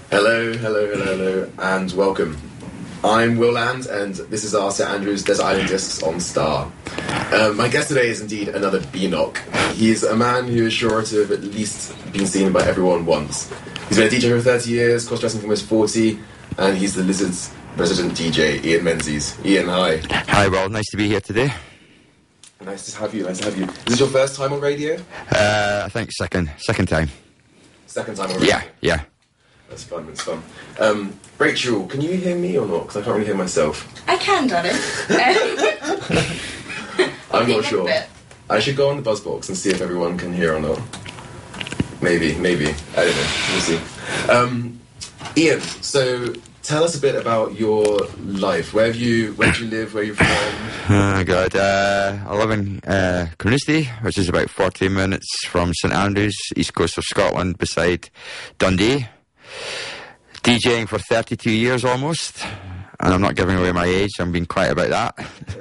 Hello, and welcome. I'm Will Land, and this is our St Andrews Desert Island Discs on Star. My guest today is indeed another Beanock. He's a man who is sure to have at least been seen by everyone once. He's been a DJ for 30 years, cross-dressing for almost 40, and he's the Lizards' resident DJ, Ian Menzies. Ian, hi. Hi, Will. Nice to be here today. Nice to have you. Is this your first time on radio? I think second time. Second time on radio? Yeah. That's fun. Rachel, can you hear me or not? Because I can't really hear myself. I can, darling. I'm not sure. I should go on the Buzzbox and see if everyone can hear or not. Maybe. I don't know. We'll see. Ian, so tell us a bit about your life. Where do you live? Where are you from? Oh, God. I live in Carnoustie, which is about 40 minutes from St Andrews, east coast of Scotland, beside Dundee. DJing for 32 years almost, and I'm not giving away my age, I'm being quiet about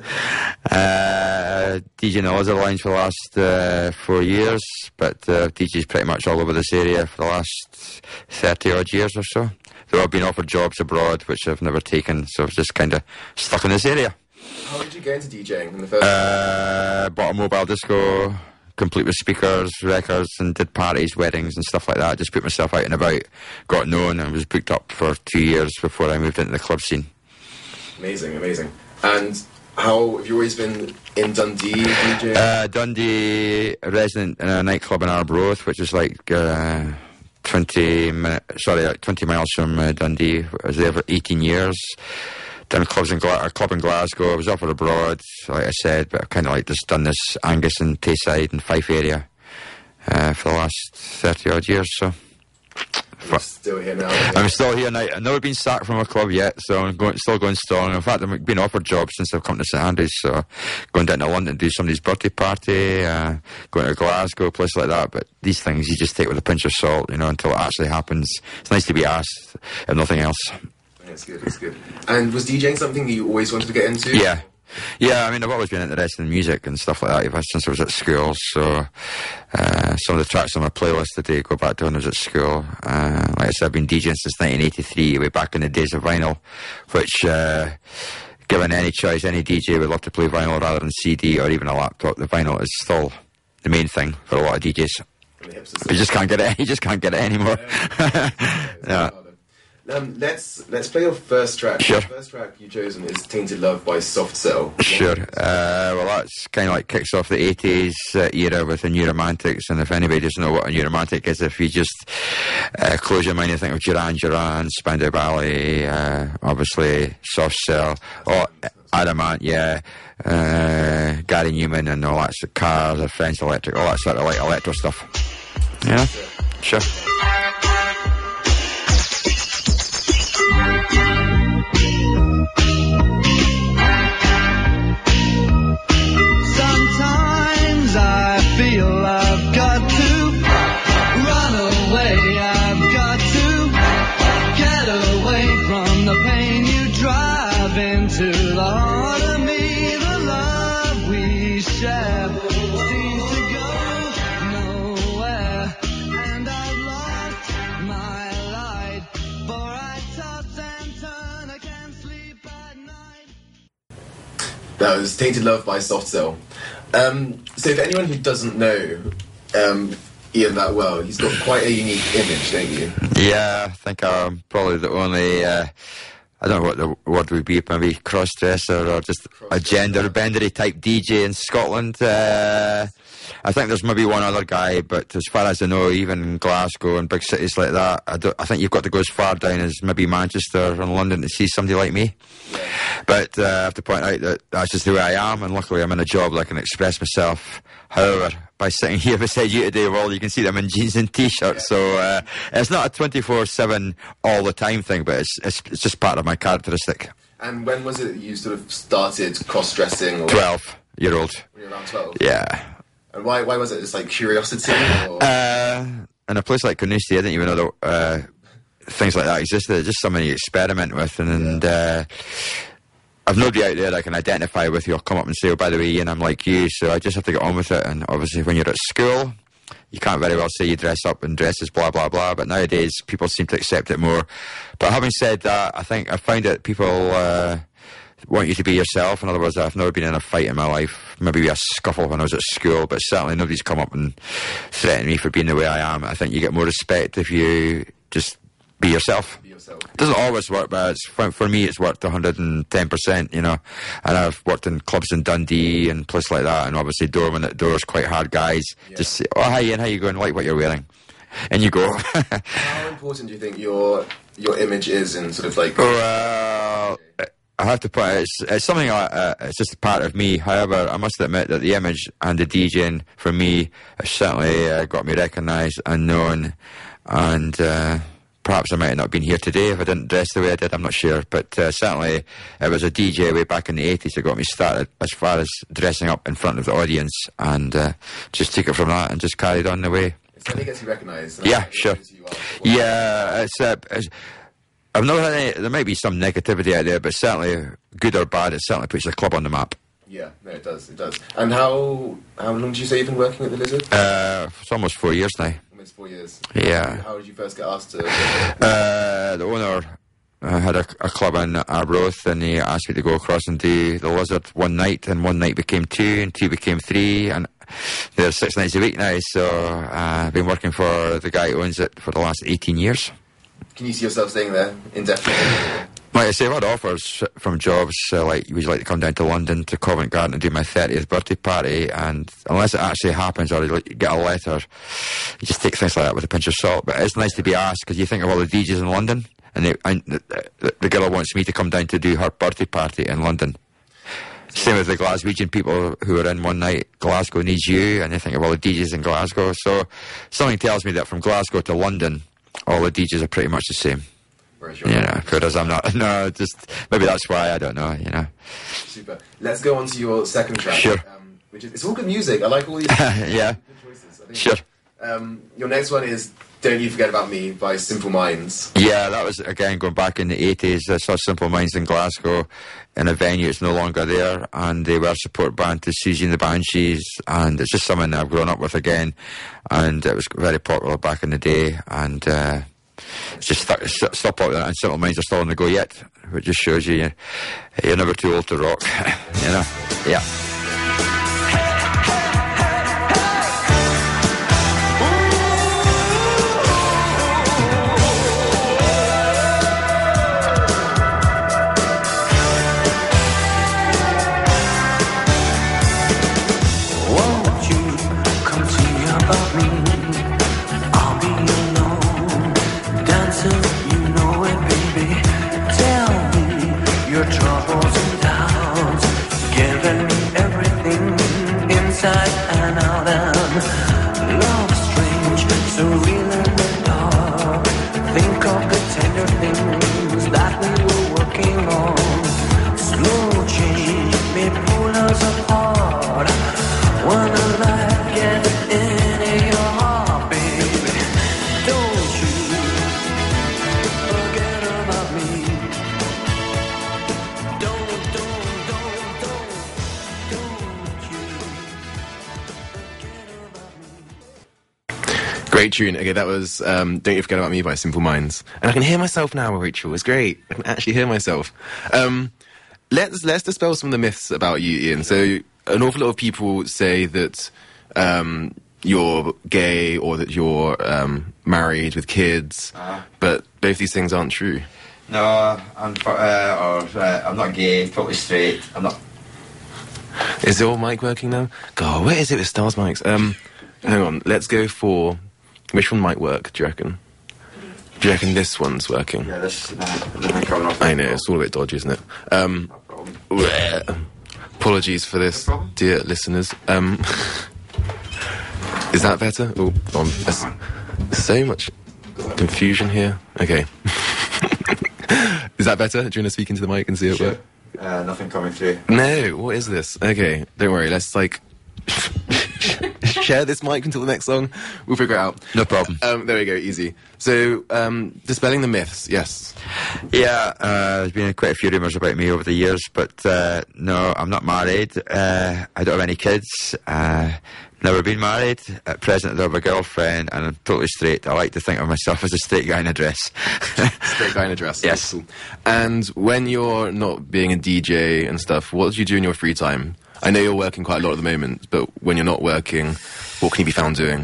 that. DJing the Lizard Lounge for the last 4 years, but DJ's pretty much all over this area for the last 30 odd years or so. Though I've been offered jobs abroad, which I've never taken, so I've just kind of stuck in this area. How did you get into DJing in the first place? Bought a mobile disco, complete with speakers, records, and did parties, weddings and stuff like that. Just put myself out and about, got known, and was booked up for 2 years before I moved into the club scene. Amazing. And how have you always been in Dundee, DJ? Dundee, a resident in a nightclub in Arbroath, which is like 20 miles from Dundee. I was there for 18 years. Done clubs a club in Glasgow. I was offered abroad, like I said, but I've kind of just done this Angus and Tayside and Fife area for the last 30 odd years. So you're still here now? I'm still here now. I've never been sacked from a club yet, so I'm still going strong. In fact, I've been offered jobs since I've come to St Andrews, so going down to London to do somebody's birthday party, going to Glasgow, places like that. But these things you just take with a pinch of salt, until it actually happens. It's nice to be asked, if nothing else. It's good. And was DJing something that you always wanted to get into? Yeah, I mean, I've always been interested in music and stuff like that ever since I was at school, so some of the tracks on my playlist today go back to when I was at school. Like I said, I've been DJing since 1983, way back in the days of vinyl, which, given any choice, any DJ would love to play vinyl rather than CD or even a laptop. The vinyl is still the main thing for a lot of DJs. You just can't get it anymore. Yeah. Let's play your first track. Sure. The first track you've chosen is Tainted Love by Soft Cell. Sure. Well, that's kind of like kicks off the 80s era with the New Romantics, and if anybody doesn't know what a New Romantic is, if you just close your mind and think of Duran, Spandau Ballet, obviously Soft Cell, Adamant, Gary Newman and all that, Cars, French Electric, all that sort of like electro stuff. Yeah? Sure. Sometimes I feel I've got to run away, I've got to get away from the pain you drive into the heart of me. The love we share seems to go nowhere, and I've lost my light, for I toss and turn, I can't sleep at night. That was Tainted Love by Soft Cell. So for anyone who doesn't know Ian that well, he's got quite a unique image, don't you? Yeah, I think I'm probably the only, I don't know what the word would be, maybe cross-dresser or just a gender-bendery type DJ in Scotland. I think there's maybe one other guy, but as far as I know, even in Glasgow and big cities like that, I think you've got to go as far down as maybe Manchester and London to see somebody like me. Yeah. But I have to point out that that's just the way I am, and luckily I'm in a job that I can express myself. However, by sitting here beside you today, well, you can see that I'm in jeans and t-shirts, so it's not a 24/7 all the time thing, but it's just part of my characteristic. And when was it that you sort of started cross-dressing? 12-year-old. When you were around 12? Yeah. And why was it? Just like curiosity? Or? In a place like Carnoustie, I didn't even know that things like that existed. It's just something you experiment with, and I've nobody out there I can identify with who'll come up and say, oh, by the way, Ian, I'm like you, so I just have to get on with it. And obviously when you're at school, you can't very well say you dress up in dresses, blah, blah, blah. But nowadays, people seem to accept it more. But having said that, I think I find that people want you to be yourself. In other words, I've never been in a fight in my life. Maybe a scuffle when I was at school, but certainly nobody's come up and threatened me for being the way I am. I think you get more respect if you just be yourself. It doesn't always work, but for me it's worked 110%, you know. And I've worked in clubs in Dundee and places like that, and obviously doorman at doors, quite hard guys. Yeah. Just say, oh, hi Ian, how you going? Like what you're wearing. And you go. How important do you think your image is in sort of like... Well, I have to put it, it's something, it's just a part of me. However, I must admit that the image and the DJing, for me, has certainly got me recognised and known. And perhaps I might have not been here today if I didn't dress the way I did, I'm not sure. But certainly, it was a DJ way back in the 80s that got me started as far as dressing up in front of the audience. And just took it from that and just carried on the way. It certainly gets you recognised. Yeah, sure. Yeah, it's I've never had any, there might be some negativity out there, but certainly, good or bad, it certainly puts the club on the map. Yeah, no, it does. And how long did you say you've been working at the Lizard? It's almost 4 years now. Almost 4 years. Yeah. How did you first get asked to... The owner had a club in Arbroath, and he asked me to go across and do the Lizard one night, and one night became 2, and 2 became 3, and they're 6 nights a week now, so I've been working for the guy who owns it for the last 18 years. Can you see yourself staying there indefinitely? Like I say, I've had offers from jobs, like, would you like to come down to London to Covent Garden and do my 30th birthday party? And unless it actually happens or you get a letter, you just take things like that with a pinch of salt. But it's nice to be asked, because you think of all the DJs in London, and the girl wants me to come down to do her birthday party in London. Same with the Glaswegian people who are in one night. Glasgow needs you, and you think of all the DJs in Glasgow. So something tells me that from Glasgow to London, all the DJs are pretty much the same. Whereas I'm not. No, just maybe that's why, I don't know, you know. Super. Let's go on to your second track. Sure. Which is, it's all good music. I like all these yeah. good choices. I think. Sure. Your next one is Don't You Forget About Me by Simple Minds. Yeah, that was, again, going back in the 80s. I saw Simple Minds in Glasgow in a venue. It's no longer there, and they were a support band to Siouxsie and the Banshees, and it's just something that I've grown up with again, and it was very popular back in the day, and it's just still popular, and Simple Minds are still on the go yet, which just shows you're never too old to rock. You know? Yeah. Great tune. Okay, that was Don't You Forget About Me by Simple Minds. And I can hear myself now, Rachel. It's great. I can actually hear myself. Let's dispel some of the myths about you, Ian. So an awful lot of people say that you're gay or that you're married with kids, but both these things aren't true. No, I'm not gay, totally straight. I'm not. Is your mic working now? God, where is it with Stars mics? Hang on, let's go for... Which one might work, do you reckon? Do you reckon this one's working? Yeah, this coming off. I know, it's all a bit dodgy, isn't it? No problem. Apologies for this, dear listeners. Is that better? Oh, there's so much confusion here. Okay. Is that better? Do you want to speak into the mic and see it work? Nothing coming through. No, what is this? Okay, don't worry, let's like... share this mic until the next song? We'll figure it out. No problem. There we go, easy. So, dispelling the myths, yes. Yeah, there's been quite a few rumours about me over the years, but no, I'm not married. I don't have any kids. Never been married. At present, I don't have a girlfriend, and I'm totally straight. I like to think of myself as a straight guy in a dress. Straight guy in a dress. Yes. Cool. And when you're not being a DJ and stuff, what do you do in your free time? I know you're working quite a lot at the moment, but when you're not working, what can you be found doing?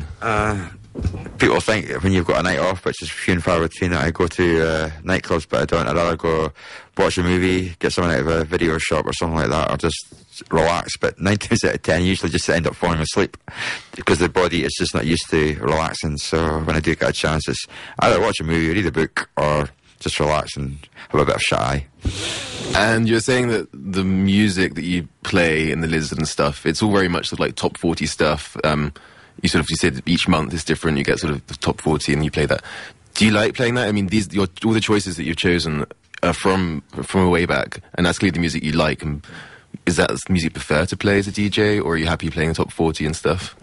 People think when you've got a night off, which is few and far between, that I go to nightclubs, but I don't. I'd rather go watch a movie, get something out of a video shop or something like that, or just relax. But 9 times out of 10, I usually just end up falling asleep because the body is just not used to relaxing. So when I do get a chance, it's either watch a movie, read a book, or just relax and have a bit of shut-eye. And you're saying that the music that you play in the Lizard and stuff, it's all very much sort of like top 40 stuff. You said each month is different, you get sort of the top 40 and you play that. Do you like playing that? I mean, all the choices that you've chosen are from a way back, and that's clearly the music you like. And is that the music you prefer to play as a DJ, or are you happy playing the top 40 and stuff?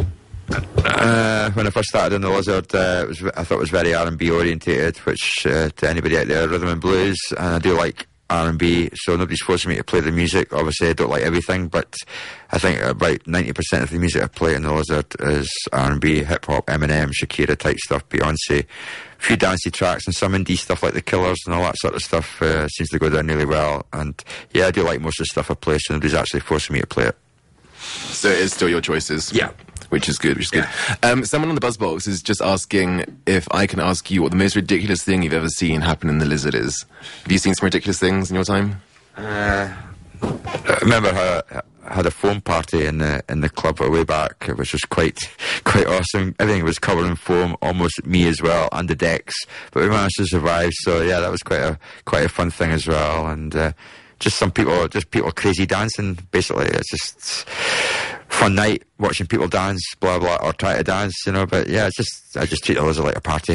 When I first started in the Lizard, I thought it was very R&B orientated, which to anybody out there, rhythm and blues, and I do like R&B, so nobody's forcing me to play the music. Obviously, I don't like everything, but I think about 90% of the music I play in the Lizard is R&B, hip-hop, Eminem, Shakira type stuff, Beyonce, a few dancey tracks, and some indie stuff like The Killers and all that sort of stuff seems to go down really well. And yeah, I do like most of the stuff I play, so nobody's actually forcing me to play it. So it is still your choices? Yeah. Which is good, Yeah. Someone on the Buzzbox is just asking if I can ask you what the most ridiculous thing you've ever seen happen in the Lizard is. Have you seen some ridiculous things in your time? I remember I had a foam party in the club way back, which was quite awesome. Everything was covered in foam, almost me as well, and the decks. But we managed to survive, so yeah, that was quite a fun thing as well. And just people crazy dancing, basically. It's just fun night watching people dance, blah blah, or try to dance, but yeah, I just treat it as like a party.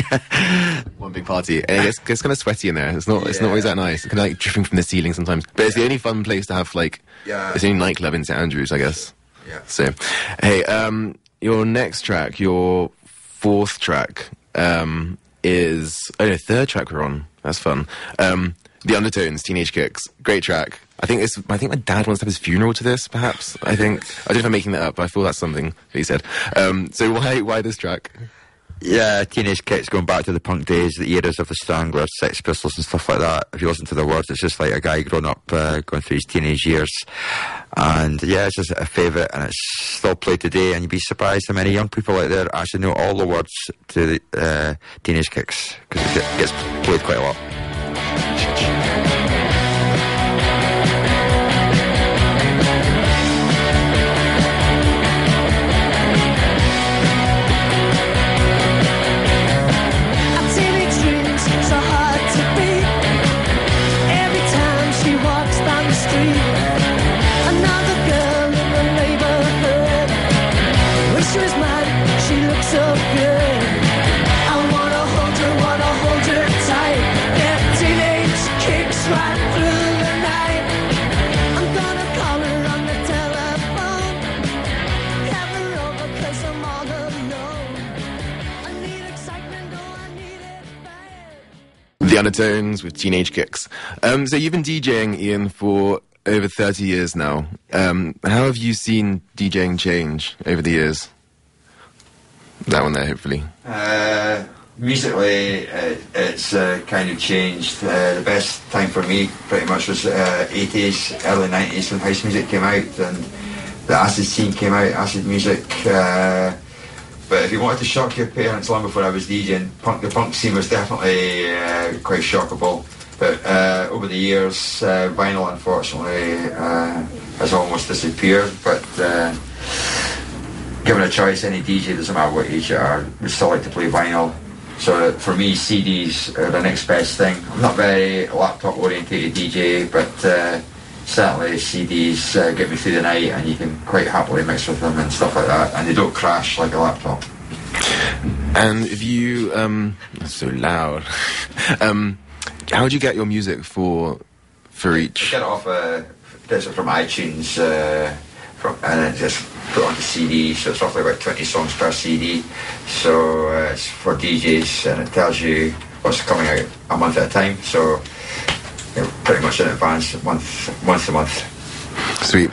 One big party, and it gets kind of sweaty in there. It's not always that nice. It's kind of like dripping from the ceiling sometimes, but it's the only fun place to have it's the only nightclub in St Andrews, I guess. Yeah. So hey, your next track, your fourth track, is third track we're on. That's fun. The Undertones, Teenage Kicks, great track. I think my dad wants to have his funeral to this, perhaps. I don't know if I'm making that up, but I feel that's something that he said. So why this track? Yeah, Teenage Kicks, going back to the punk days, the eras of the Stranglers, Sex Pistols and stuff like that. If you listen to the words, it's just like a guy growing up, going through his teenage years. And yeah, it's just a favourite, and it's still played today, and you'd be surprised how many young people out there actually know all the words to the Teenage Kicks, because it gets played quite a lot. The Undertones with Teenage Kicks. So you've been DJing, Ian, for over 30 years now. How have you seen DJing change over the years? That one there, hopefully. Musically, it's kind of changed. The best time for me, pretty much, was 80s, early 90s, when house music came out and the acid scene came out, acid music. But if you wanted to shock your parents long before I was DJing, the punk scene was definitely quite shockable. But over the years, vinyl, unfortunately, has almost disappeared. But given a choice, any DJ, doesn't matter what age you are, would still like to play vinyl. So for me, CDs are the next best thing. I'm not very laptop-orientated DJ, but certainly CDs get me through the night, and you can quite happily mix with them and stuff like that, and they don't crash like a laptop. And if you, that's so loud. How do you get your music for each? I get it off, get it from iTunes, and then just put onto CD. So it's roughly about 20 songs per CD. So it's for DJs, and it tells you what's coming out a month at a time. So pretty much in advance, month to month. Sweet.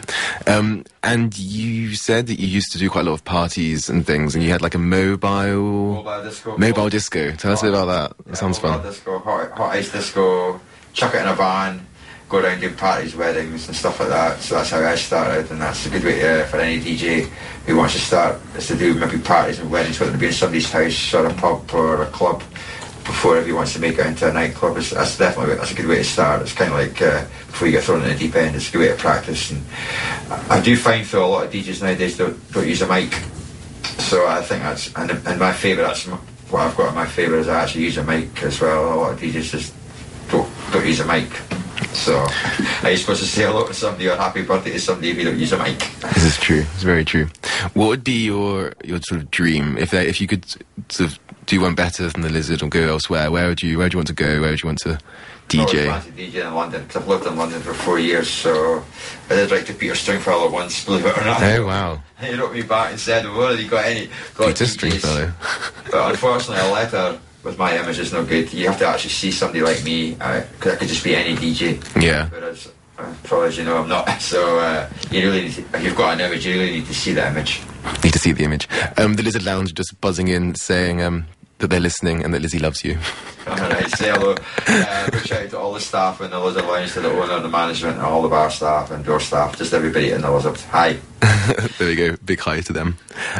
And you said that you used to do quite a lot of parties and things, and you had like a mobile disco. Tell us a bit about that. That sounds fun. Disco, hot ice disco, chuck it in a van, go around doing parties, weddings and stuff like that. So that's how I started, and that's a good way for any DJ who wants to start, is to do maybe parties and weddings, whether it be in somebody's house or a pub or a club, before if he wants to make it into a nightclub. That's a good way to start. It's kind of like before you get thrown in the deep end, it's a good way to practice. And I do find though a lot of DJs nowadays don't use a mic, so I think that's and my favourite, that's what I've got in my favour, is I actually use a mic as well. A lot of DJs just don't use a mic. So are you supposed to say hello to somebody or happy birthday to somebody if you don't use a mic? This is true. It's very true. What would be your sort of dream if you could sort of do one better than the Lizard or go elsewhere? Where would you want to go? Where would you want to DJ? I would DJ in London, because I've lived in London for 4 years, so I did write to Peter Stringfellow once, believe it or not. Oh wow. He wrote me back and said, well, have you got any Peter Stringfellow. But unfortunately a letter with my image is no good. You have to actually see somebody like me, because I could just be any DJ. Yeah. Whereas, probably as you know, I'm not. So you really need to, if you've got an image, you really need to see the image. Need to see the image. The Lizard Lounge are just buzzing in saying that they're listening and that Lizzie loves you. Alright, say hello. Big shout out to all the staff in the Lizard Lounge, to the owner, the management, and all the bar staff and door staff, just everybody in the Lizard. Hi. There we go. Big hi to them.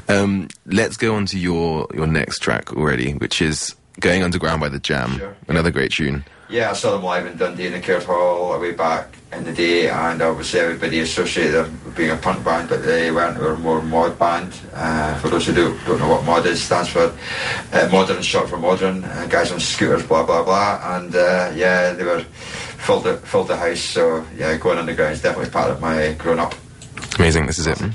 Let's go on to your next track already, which is Going Underground by The Jam. Sure. Another great tune. Yeah, I saw them live in Dundee in the Caird Hall way back in the day, and obviously everybody associated them with being a punk band, but they weren't. They were more mod band. For those who don't know what mod is, stands for modern, short for modern, guys on scooters, blah blah blah, and yeah, they were filled the house. So yeah, Going Underground is definitely part of my growing up. Amazing, this is it.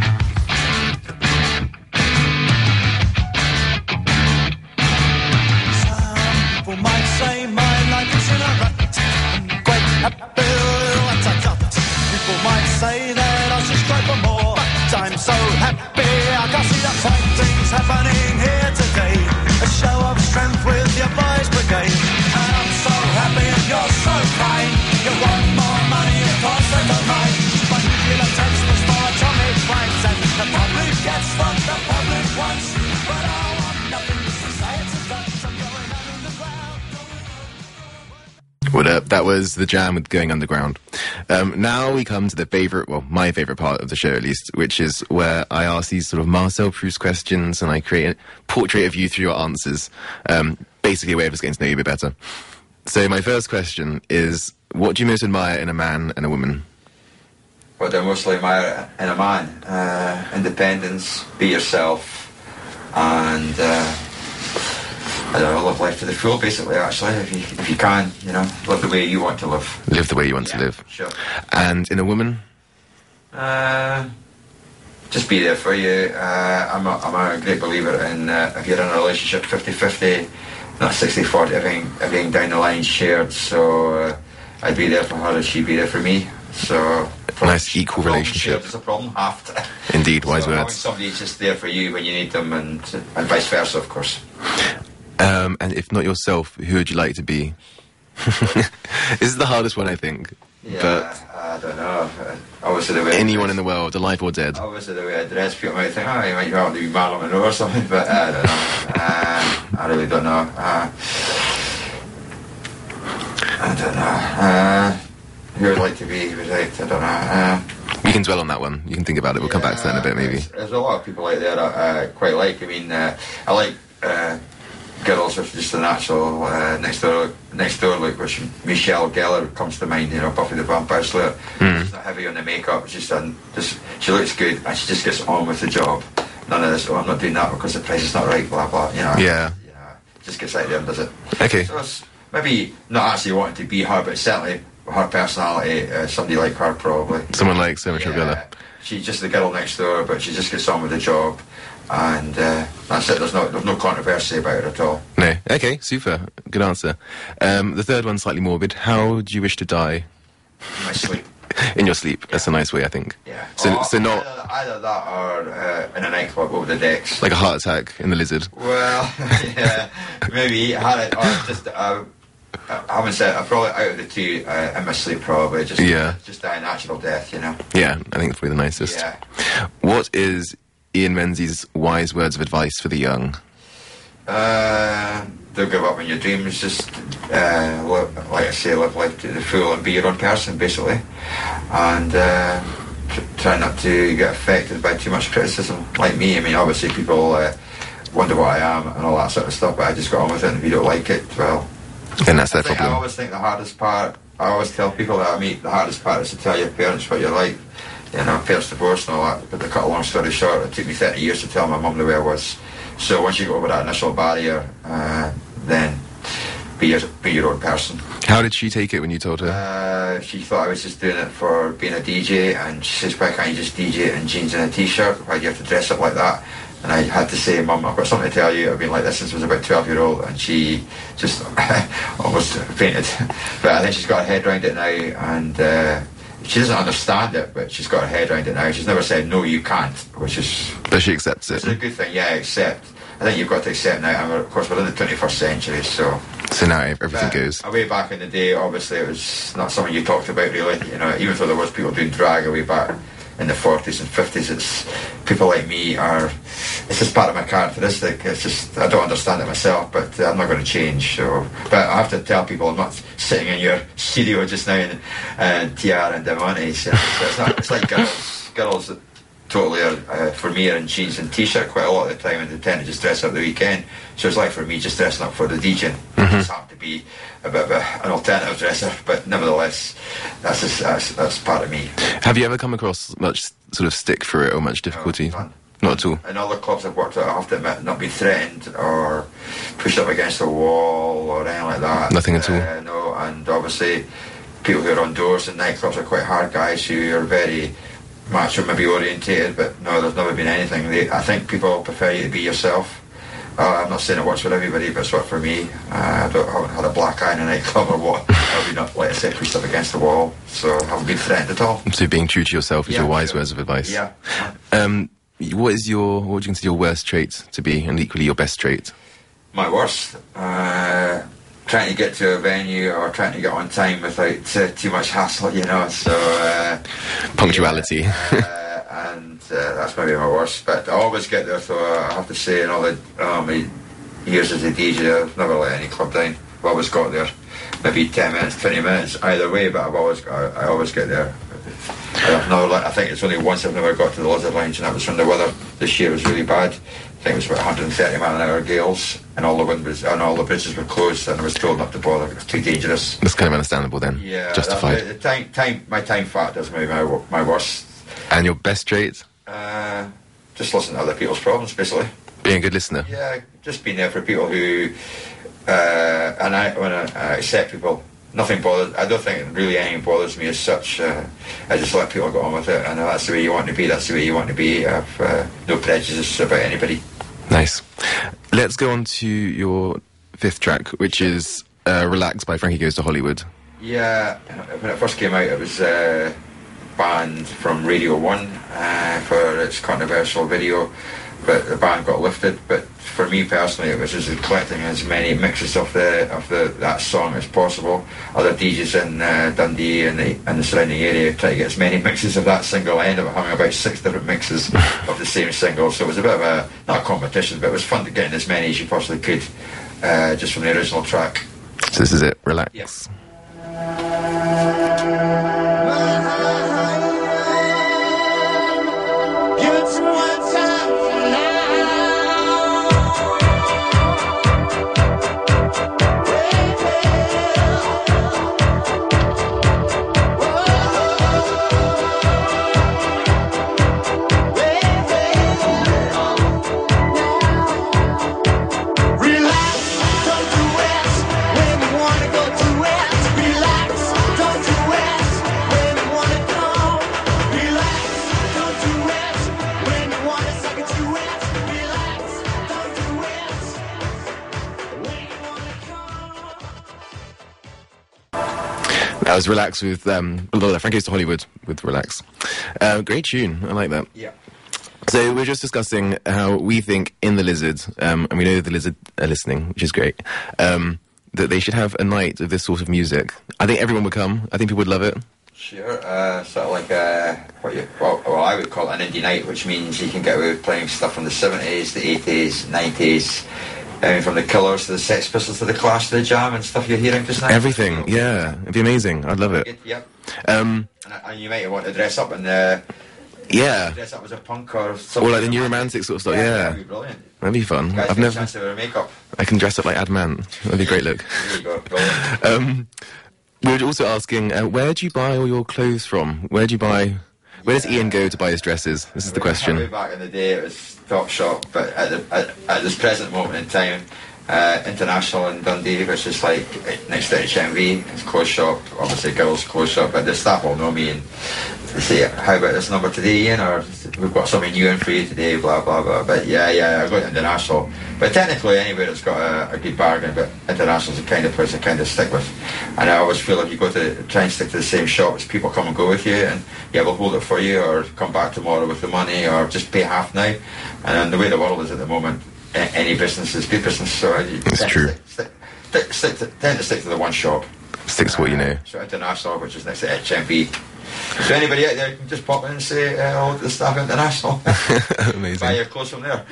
People might say that I should strive for more, but I'm so happy I can see the fine things happening here today. A show of strength with your boys brigade, and I'm so happy and you're so kind. You want more money, of course I don't mind, but nuclear textbooks for atomic rights, and the public gets what the public wants. But I want nothing to society does. I'm going underground. What up? That was The Jam with Going Underground. Now we come to my favourite part of the show at least, which is where I ask these sort of Marcel Proust questions and I create a portrait of you through your answers. Basically a way of us getting to know you a bit better. So my first question is, what do you most admire in a man and a woman? What do I mostly admire in a man? Independence, be yourself, and I don't know, live life to the full, basically, actually, if you can, live the way you want to live. Live the way you want to live. Sure. And in a woman? Just be there for you. I'm a great believer in if you're in a relationship, 50-50, not 60-40, everything down the line shared. So I'd be there for her and she'd be there for me. So nice equal relationship. There's a problem halved. Indeed, wise words. Somebody's just there for you when you need them, and vice versa, of course. And if not yourself, who would you like to be? This is the hardest one, I think. Yeah, but I don't know. Obviously, the way anyone in the world, alive or dead. Obviously, the way I dress, people might think, you might want to be Marilyn Monroe or something, but I don't know. I really don't know. I don't know. Who would like to be? I don't know. We can dwell on that one. You can think about it. We'll come back to that in a bit, maybe. There's a lot of people out there that I quite like. I mean, I like girls with just a natural next door look, which Michelle Gellar comes to mind. Buffy the Vampire Slayer. She's not heavy on the makeup. She looks good, and she just gets on with the job. None of this. Oh, I'm not doing that because the price is not right. Blah blah. Yeah. Just gets out there and does it. Okay. So it's maybe not actually wanting to be her, but certainly her personality. Somebody like her, probably. Someone like Michelle Gellar. She's just the girl next door, but she just gets on with the job. And that's it. There's no controversy about it at all. No. Okay, super. Good answer. The third one's slightly morbid. How do you wish to die? In my sleep. In your sleep. That's a nice way, I think. Yeah. So not either that or in a nightclub over the decks. like a heart attack in the Lizard. Well, yeah, maybe had it, or just I haven't said. I'm probably out of the two in my sleep, probably just die a natural death, you know. Yeah, I think it's probably the nicest. Yeah. What is Ian Menzies' wise words of advice for the young? Don't give up on your dreams. Just like I say, live life to the full and be your own person, basically, and try not to get affected by too much criticism. Like me, I mean, obviously people wonder what I am and all that sort of stuff, but I just got on with it. And if you don't like it, well, Then that's their I problem. always think the hardest part. I always tell people that I meet the hardest part is to tell your parents what you're like. You know, parents divorced and all that. But to cut a long story short, it took me 30 years to tell my mum the way I was. So once you go over that initial barrier, then be your own person. How did she take it when you told her? She thought I was just doing it for being a DJ, and she says, why can't you just DJ in jeans and a t-shirt? Why do you have to dress up like that? And I had to say, Mum, I've got something to tell you. I've been like this since I was about 12-year-old, and she just almost fainted. But I think she's got her head around it now, and she doesn't understand it, but she's got her head around it now. She's never said, no, you can't, which is... But she accepts it. It's a good thing, yeah, accept. I think you've got to accept now, and of course we're in the 21st century, so... So now everything goes. Way back in the day, obviously it was not something you talked about really, you know, even though there was people doing drag way back in the 40s and 50s, it's people like me it's just part of my characteristic. It's just, I don't understand it myself, but I'm not going to change. So, but I have to tell people I'm not sitting in your studio just now in Tiara and Diamante. So it's like girls that totally are, for me, are in jeans and t-shirt quite a lot of the time, and they tend to just dress up the weekend. So it's like for me just dressing up for the DJing. Just happen to be a bit of an alternative dresser, but nevertheless, that's part of me. Have you ever come across much sort of stick for it or much difficulty? None. Not at all. In other clubs I've worked at, I have to admit, not been threatened or pushed up against a wall or anything like that. Nothing at all? No, and obviously people who are on doors in nightclubs are quite hard guys who are very macho, maybe orientated, but no, there's never been anything. I think people prefer you to be yourself. I'm not saying it works for everybody, but it's worked for me. I haven't had a black eye in a nightclub or what. I've been, like I said, pushed up against the wall, so I haven't been threatened at all. So being true to yourself is your wise words of advice. Yeah. What would you consider your worst trait to be, and equally your best trait? My worst? Trying to get to a venue or trying to get on time without too much hassle, you know, so... Punctuality. And that's maybe my worst, but I always get there, so I have to say, in all my years as a DJ, I've never let any club down. I've always got there, maybe 10 minutes, 20 minutes, either way, but I always get there. I think it's only once I've never got to the Lizard Lounge, and that was when the weather this year was really bad. I think it was about 130 mile an hour gales, and all the bridges were closed, and I was told not to bother. It was too dangerous. That's kind of understandable then. Yeah, justified. My time factor is maybe my worst. And your best trait? Just listen to other people's problems, basically. Being a good listener. Yeah, just being there for people who, when I accept people. Nothing bothers. I don't think really anything bothers me as such. I just let people get on with it, and that's the way you want to be. That's the way you want to be. I've no prejudice about anybody. Nice. Let's go on to your fifth track, which is "Relax" by Frankie Goes to Hollywood. Yeah, when it first came out, it was banned from Radio 1 for its controversial video, but the ban got lifted. But for me personally, it was just collecting as many mixes of that song as possible. Other DJs in Dundee and the surrounding area try to get as many mixes of that single. I ended up having about 6 different mixes of the same single, so it was a bit of not a competition, but it was fun to get in as many as you possibly could, just from the original track. So this is it, Relax. Yes. Relax, don't do it when you wanna go to it. I was Relax with Frank Goes to Hollywood with Relax. Great tune. I like that. Yeah. So we're just discussing how we think in the Lizard, and we know the Lizard are listening, which is great, that they should have a night of this sort of music. I think everyone would come. I think people would love it. Sure, sort of like well, I would call it an indie night, which means you can get away with playing stuff from the 70s, the 80s, 90s, from the Killers to the Sex Pistols to the Clash to the Jam and stuff you're hearing just now. Everything, yeah. It'd be amazing. I'd love it. Yep. Um, and you might want to dress up and yeah. dress up as a punk or something. Or like the new romantic sort of stuff, yeah. That'd be brilliant. That'd be fun. Guys I've get a never. chance to wear makeup. I can dress up like Adamant. That'd be a great look. There you go, brilliant. We were also asking, where do you buy all your clothes from? Where does Ian go to buy his dresses? This is the Way question. back in the day, it was Topshop, but at this present moment in time, International in Dundee, which is like next to HMV, it's clothes shop, obviously girls' clothes shop, but the staff all know me and they say, how about this number today, Ian, or we've got something new in for you today, blah blah blah. But yeah, I go to International, but technically anywhere that's got a good bargain, but International's the kind of place I kind of stick with. And I always feel if you go to try and stick to the same shops, people come and go with you, and yeah, we'll hold it for you, or come back tomorrow with the money, or just pay half now. And the way the world is at the moment, any business is good business, so It's true. Tend to stick to the one shop. Sticks to what you know. So International, which is next to HMV. So anybody out there can just pop in and say hello to the staff at International. Buy Amazing. your clothes from there.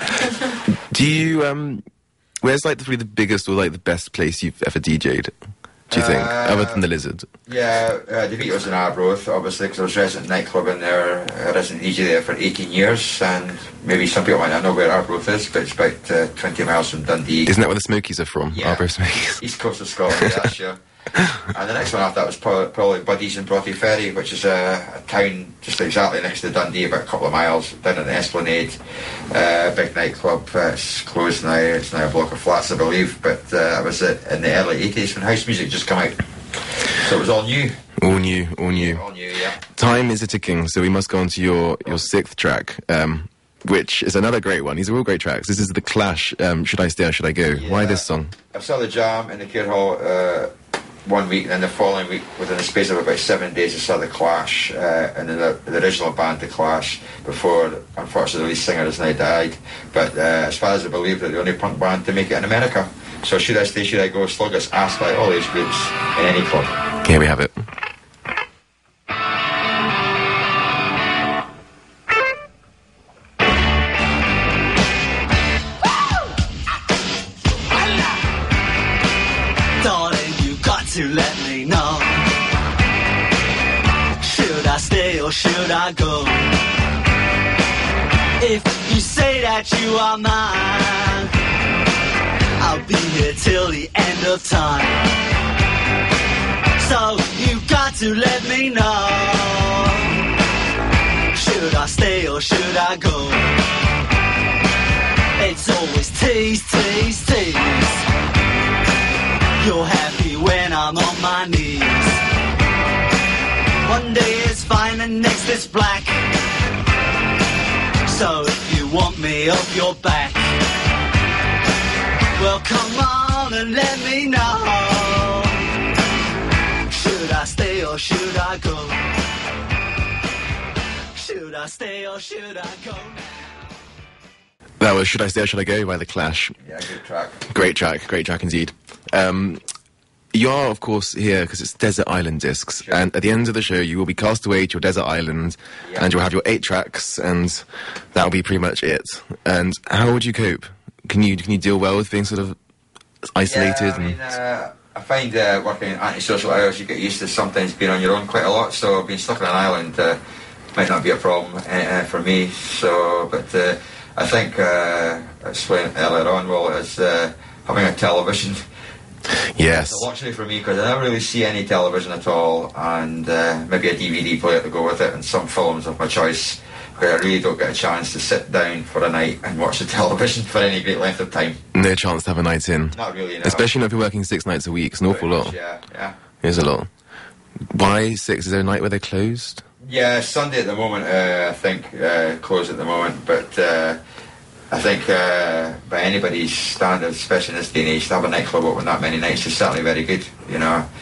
Do you, where's like the biggest or like the best place you've ever DJ'd, do you think, other than the Lizard? Yeah, DeVito's in Arbroath, obviously, because I was resident nightclub in there, resident DJ there for 18 years, and maybe some people might not know where Arbroath is, but it's about 20 miles from Dundee. Isn't that where the Smokies are from? Yeah. Arbroath Smokies. East coast of Scotland, yeah, sure. And the next one after that was probably Buddies in Broughty Ferry, which is a town just exactly next to Dundee, about a couple of miles down at the Esplanade. Big nightclub. It's closed now. It's now a block of flats, I believe. But I was in the early 80s when house music just came out. So it was all new. All new. All new, yeah. Time is a ticking, so we must go on to your sixth track, which is another great one. These are all great tracks. This is The Clash, Should I Stay or Should I Go? Yeah. Why this song? I saw the Jam in the Care Hall 1 week, and then the following week, within the space of about 7 days, I saw the Clash, and then the original band, the Clash, before unfortunately the lead singer has now died. But as far as I believe, they're the only punk band to make it in America. So Should I Stay, Should I Go? Still gets asked by all age groups in any club. Here we have it. To let me know, should I stay or should I go? If you say that you are mine, I'll be here till the end of time. So you've got to let me know, should I stay or should I go? It's always tease, tease, tease. You're happy when I'm on my knees. One day it's fine and next it's black. So if you want me off your back, well come on and let me know, should I stay or should I go? Should I stay or should I go now? That was Should I Stay or Should I Go by The Clash. Yeah, good track. Great track indeed. You are, of course, here because it's Desert Island Discs, Sure. and at the end of the show, you will be cast away to your desert island, Yeah. and you'll have your 8 tracks, and that'll be pretty much it. And how would you cope? Can you deal well with being sort of isolated? Yeah, I mean, I find working in antisocial hours, you get used to sometimes being on your own quite a lot. So being stuck on an island might not be a problem for me. So, but I think I explained earlier on. Well, it's having a television. Yes. It's a luxury for me because I never really see any television at all, and maybe a DVD player to go with it, and some films of my choice. Because I really don't get a chance to sit down for a night and watch the television for any great length of time. No chance to have a night in. Not really, no. Especially if you're working 6 nights a week. It's an awful lot. Yeah. It is a lot. Why 6? Is there a night where they're closed? Yeah, Sunday at the moment, I think, closed at the moment, but I think by anybody's standards, especially in this day and age, to have a nightclub open that many nights is certainly very good, you know.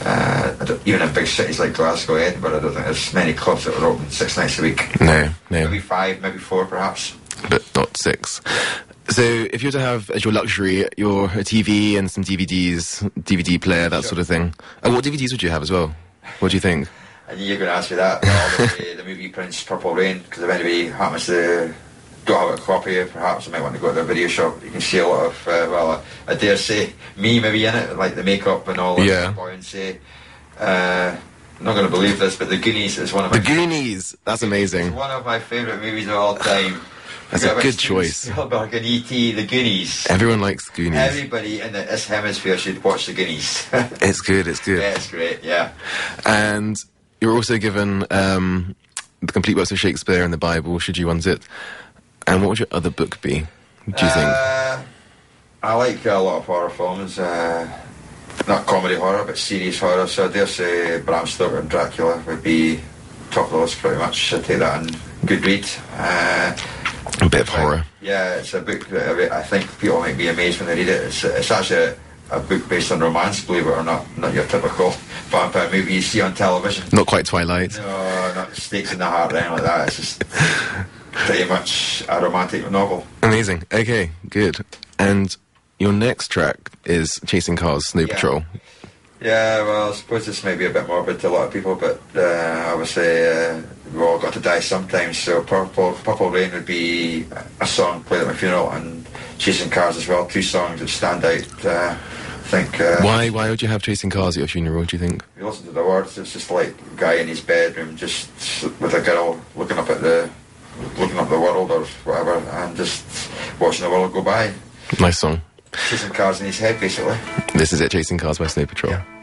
Even in big cities like Glasgow, Edinburgh, I don't think there's many clubs that are open 6 nights a week. No. Maybe 5, maybe 4 perhaps. But not 6. So if you were to have as your luxury a TV and some DVDs, DVD player, that sort of thing, what DVDs would you have as well? What do you think? I knew you were going to ask me that. Well, the movie Prince, Purple Rain, because if anybody happens to don't have a copy, perhaps I might want to go to their video shop. You can see a lot of, I dare say, me maybe in it, like the makeup and all that buoyancy. I'm not going to believe this, but The Goonies is one of my... The Goonies! That's amazing. It's one of my favourite movies of all time. That's a good choice. Spielberg and E.T., The Goonies. Everyone likes Goonies. Everybody in this hemisphere should watch The Goonies. It's good. Yeah, it's great, yeah. And you're also given the complete works of Shakespeare and the Bible, should you want it. And what would your other book be, do you think? I like a lot of horror films. Not comedy horror, but serious horror. So I dare say Bram Stoker and Dracula would be top of the list pretty much. I'd take that and good read. A bit of horror. Yeah, it's a book that I think people might be amazed when they read it. It's actually a book based on romance, believe it or not. Not your typical vampire movie you see on television. Not quite Twilight. No, not Stakes in the Heart or anything like that. It's just pretty much a romantic novel. Amazing. Okay, good. And your next track is Chasing Cars, Snow Patrol. Yeah, well, I suppose this may be a bit morbid to a lot of people, but obviously we've all got to die sometimes, so Purple Rain would be a song played at my funeral, and Chasing Cars as well, 2 songs that stand out, I think. Why would you have Chasing Cars at your funeral, do you think? If you listen to the words, it's just like a guy in his bedroom, just with a girl looking up the world or whatever, and just watching the world go by. Nice song. Chasing cars in his head, basically. This is it, Chasing Cars by Snow Patrol. Yeah.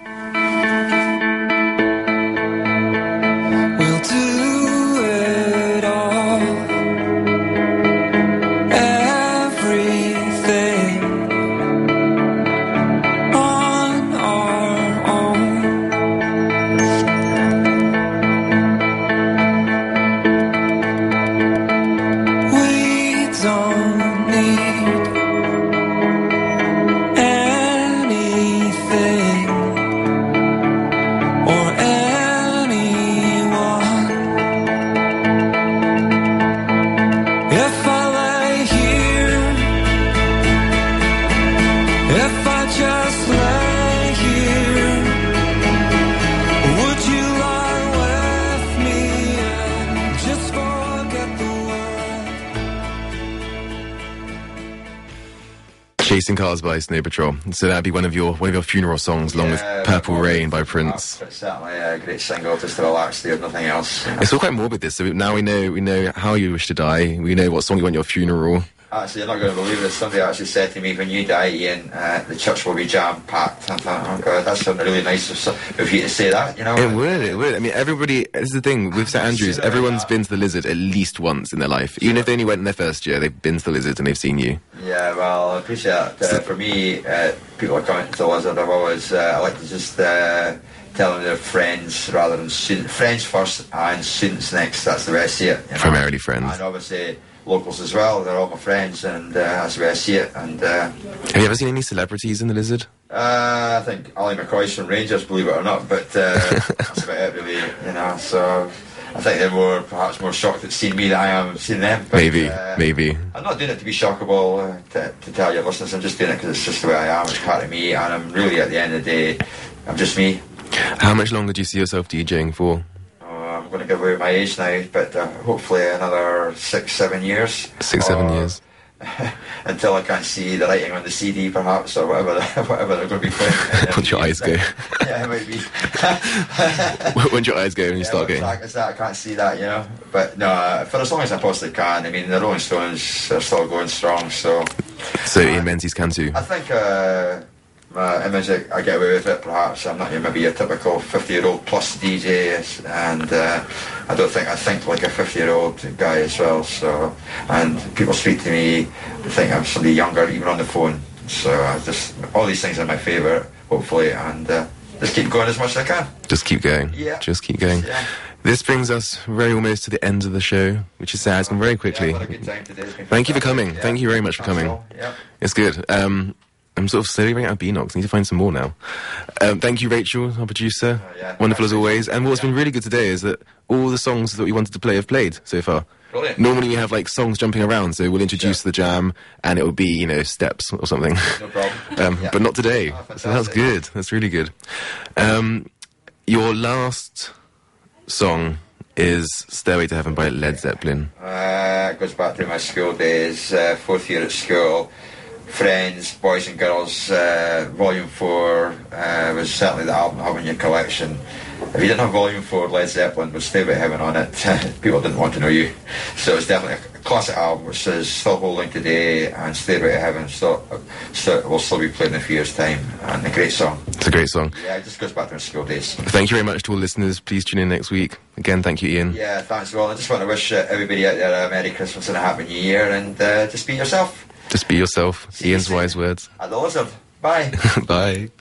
We'll do it all, everything on our own. We don't need anything or anyone. If I lay here, if I just lay here, would you lie with me and just forget the world? Chasing Cars by Snow Patrol. So that'd be one of your funeral songs, along with Purple Rain by Prince. It's certainly a great single, just to relax there, nothing else. It's all quite morbid, this. So now we know how you wish to die. We know what song you want your funeral. Actually, you're not going to believe this. Somebody actually said to me, when you die, Ian, the church will be jam-packed. I thought, oh God, that's something really nice of you to say that, you know. It would. I mean, everybody, this is the thing, with St Andrews, everyone's been to the Lizard at least once in their life. Even if they only went in their first year, they've been to the Lizard and they've seen you. Yeah, well, I appreciate that. For me, people are coming to the Lizard. I've always, I like to just tell them they're friends rather than students. Friends first and students next. That's the way I see it. You know? Primarily friends. And obviously locals as well. They're all my friends, and that's the way I see it. And have you ever seen any celebrities in the Lizard? I think Ali McCoy's from Rangers, believe it or not, but that's about it, really. You know, so I think they're perhaps more shocked at seeing me than I am seeing them. But, maybe. I'm not doing it to be shockable, to tell your listeners. I'm just doing it because it's just the way I am. It's part of me, and I'm really, at the end of the day, I'm just me. How much longer do you see yourself DJing for? I'm going to give away my age now, but hopefully another 6-7 years. 6-7 years. Until I can't see the writing on the CD, perhaps, or whatever they're going to be playing. Once your eyes go. Yeah, maybe. Once your eyes go and you start getting. I can't see that, you know. But no, for as long as I possibly can. I mean, the Rolling Stones are still going strong, so. So Ian Menzies can too. I think my image, I get away with it. Perhaps I'm not maybe your typical 50-year-old plus DJ, and I think like a 50-year-old guy as well. So, and people speak to me, they think I'm somebody younger, even on the phone. So all these things are my favourite, hopefully, and just keep going as much as I can. Just keep going. Yeah. Just keep going. Yeah. This brings us very almost to the end of the show, which is sad. It's gone very quickly. Yeah, I've had a good time today. Thank you for coming. Yeah. Thank you very much for coming. Yeah. It's good. I'm sort of slowly running out of B-Knocks. I need to find some more now. Thank you, Rachel, our producer. Yeah. Wonderful as always. And what's been really good today is that all the songs that we wanted to play have played so far. Brilliant. Normally we have like songs jumping around, so we'll introduce the jam and it will be, you know, steps or something. No problem. Yeah. But not today. Oh, So that's fantastic. good. That's really good. Your last song is Stairway to Heaven by Led Zeppelin. It goes back to my school days, fourth year at school. Friends, Boys and Girls, Volume 4 was certainly the album to have in your collection. If you didn't have Volume 4 Led Zeppelin with Stairway to Heaven on it, people didn't want to know you. So it's definitely a classic album which is still holding today, and Stairway to Heaven will still be played in a few years' time, and a great song. It's a great song. Yeah, it just goes back to my school days. Thank you very much to all listeners. Please tune in next week. Again, thank you, Ian. Yeah, thanks, Will. I just want to wish everybody out there a Merry Christmas and a Happy New Year, and just be yourself. Just be yourself. See you Ian's soon. wise words. At the lizard. Bye. Bye.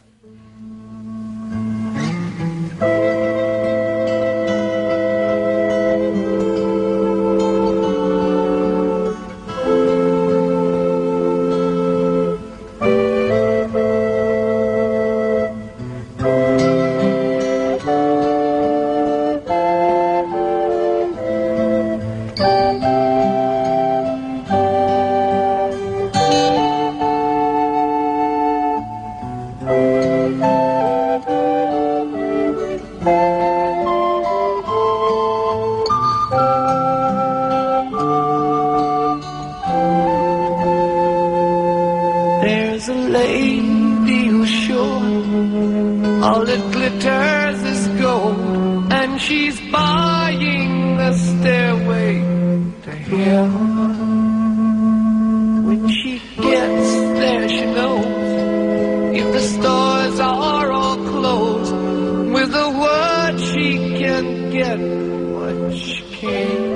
There's a lady who's sure all that glitters is gold, and she's buying the stairway to heaven. When she gets there, she knows if the stores are all closed, with a word she can get what she can.